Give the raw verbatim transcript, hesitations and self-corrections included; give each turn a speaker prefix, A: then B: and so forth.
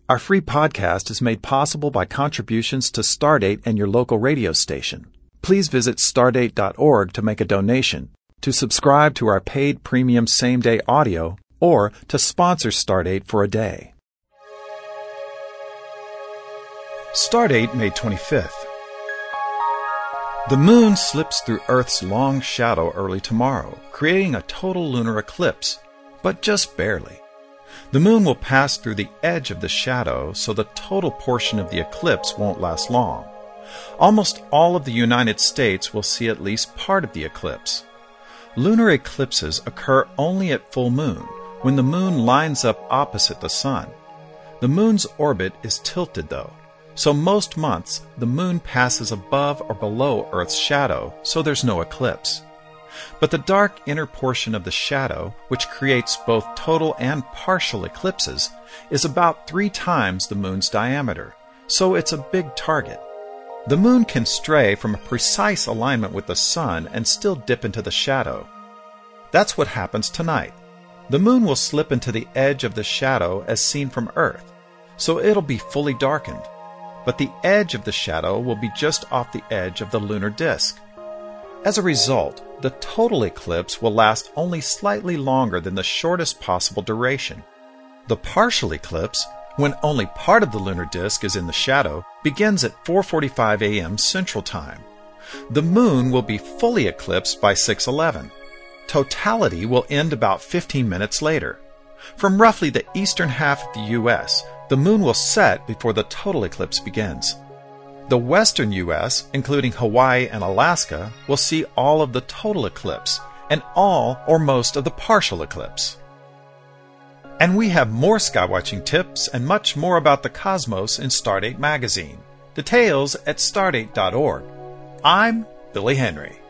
A: Our free podcast is made possible by contributions to Stardate and your local radio station. Please visit stardate dot org to make a donation, to subscribe to our paid premium same-day audio, or to sponsor Stardate for a day. Stardate, May twenty-fifth. The moon slips through Earth's long shadow early tomorrow, creating a total lunar eclipse, but just barely. The moon will pass through the edge of the shadow, so the total portion of the eclipse won't last long. Almost all of the United States will see at least part of the eclipse. Lunar eclipses occur only at full moon, when the moon lines up opposite the sun. The moon's orbit is tilted, though, so most months the moon passes above or below Earth's shadow, so there's no eclipse. But the dark inner portion of the shadow, which creates both total and partial eclipses, is about three times the moon's diameter, so it's a big target. The moon can stray from a precise alignment with the sun and still dip into the shadow. That's what happens tonight. The moon will slip into the edge of the shadow as seen from Earth, so it'll be fully darkened. But the edge of the shadow will be just off the edge of the lunar disk. As a result, the total eclipse will last only slightly longer than the shortest possible duration. The partial eclipse, when only part of the lunar disk is in the shadow, begins at four forty-five a.m. Central Time. The moon will be fully eclipsed by six eleven. Totality will end about fifteen minutes later. From roughly the eastern half of the U S, the moon will set before the total eclipse begins. The western U S, including Hawaii and Alaska, will see all of the total eclipse and all or most of the partial eclipse. And we have more skywatching tips and much more about the cosmos in Stardate magazine. Details at stardate dot org. I'm Billy Henry.